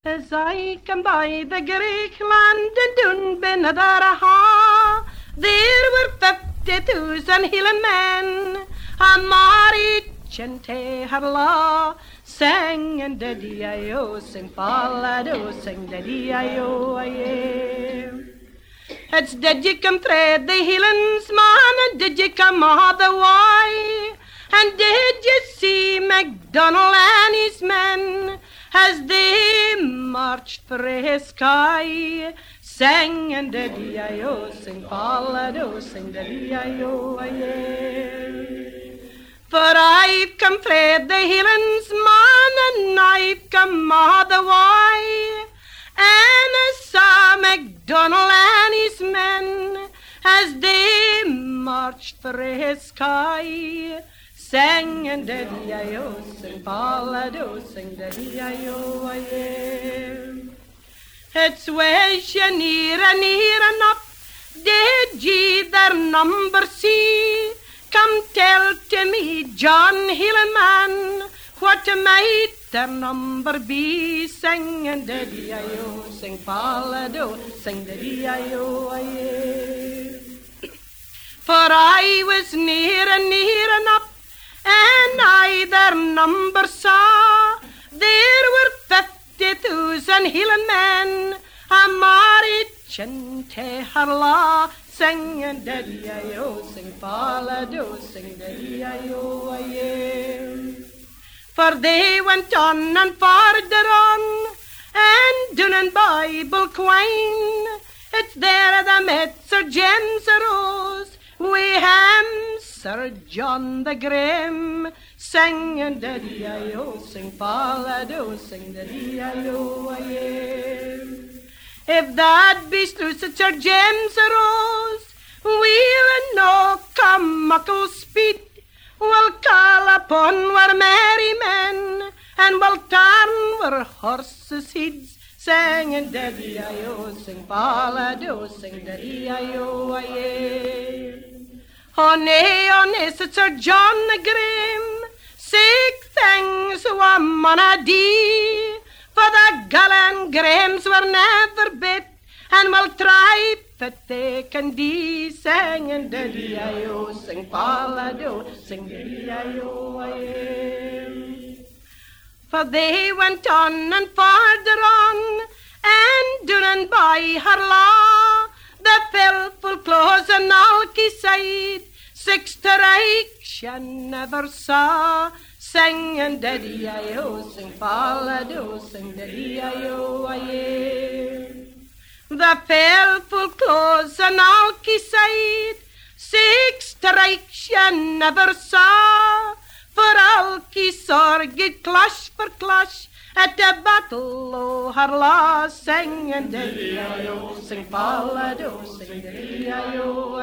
As I come by the Greek land and Dunbenadaraha, there were 50,000 Highland men, a marriage and Harla, sang and daddy-I-O, sing Palado, sing daddy-I-O, I It's did you come thread the Highlands, man, and did you come all the way? And did you see MacDonald and his men as they marched for his sky? Sang and daddy-I-O, sing Palado, sing daddy-I-O, For I've come thread the Highlands, man, and I've come all the way. And I saw MacDonald and his men as they marched for his sky. Sang and daddy-I-O, sing Palado, sing daddy-I-O, It's wish you near enough, did ye their number see? Come tell to me, John Hillman, what might their number be? Sing and daddy-I-O, sing Palado, sing daddy-I-O, For I was near enough, and I their number saw. There were 50,000 Highland men, a marriage and Harla. Sing and daddy-I-O, sing Palado, sing daddy-I-O, For they went on and farther on, and down Bible Quine, it's there they met Sir James Rose, we him Sir John the Grim. Sing and daddy-I-O, sing Palado, sing daddy-I-O, If that be true, said Sir James Rose, we'll no come muckle speed. We'll call upon our merry men, and we'll turn our horses' heads. Sing and daddy-I-O, sing Palado, sing daddy-I-O, Honey, said Sir John the Grim, sick things were manna dee, for the gallant Grahams were never bit, and will try that they can be. Sing and daddy-I-O, sing Palado, sing daddy-I-O, For they went on and farther on, and down by Harlaw, the filthful clothes and alky side, six to Reich you never saw. Sing and daddy-I-O, sing Palado, sing daddy-I-O, The filthful clothes and alky side, six to Reich you never saw. For alky sorged clash for clash, at the battle o' Harlaw. Sing and daddy-I-O, sing Palado, sing daddy-I-O,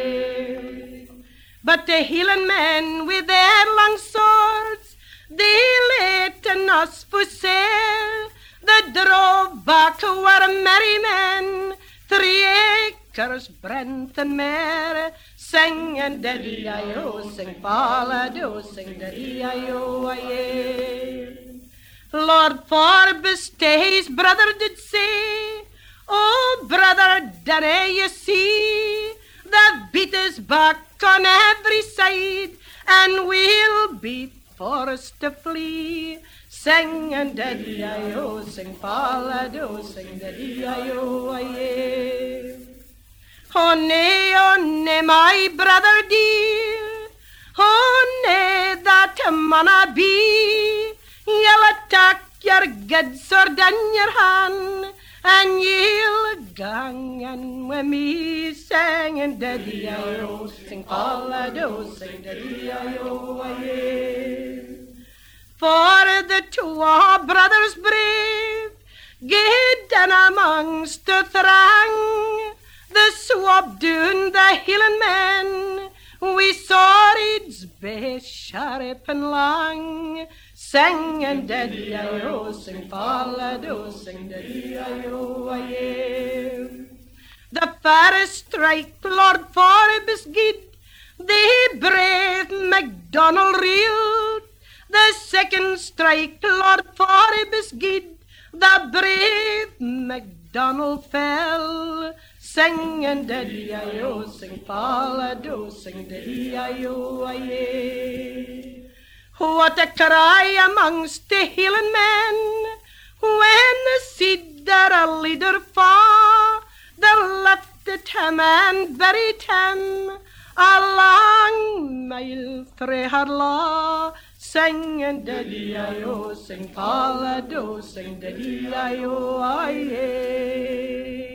But the Highland men with their long swords, they laid in us for sale. They drove back were merry men, 3 acres breadth and mere. Sing and daddy-I-O, sing Palado, sing daddy-I-O, Lord Forbes to his brother did say, oh brother, dinna you see, the beat is back on every side, and we'll be forced to flee. Sing and daddy-I-O, sing Palado, sing daddy-I-O, Honey, my brother dear, honey, that manna be. You'll attack your good sword in your hand, and you'll gang in with me. Sing and daddy-I-O, sing Palado, sing daddy-I-O, For the 2 brothers brave, get in amongst the throng, the swab doon the Highland men, we swords be sharp and long. Sing and daddy-I-O, sing Palado, sing daddy-I-O, The first strike Lord Forbes gid, the brave MacDonald reeled. The second strike Lord Forbes gid, the brave MacDonald fell, singing diddy-I-O, sing fall-a-do, sing diddy-I-O, aye. What a cry amongst the Hieland men, when the seed their leader fa, they lifted him and buried him a long mile frae Harlaw, singing diddy-I-O, sing fall-a-do, sing diddy-I-O, aye.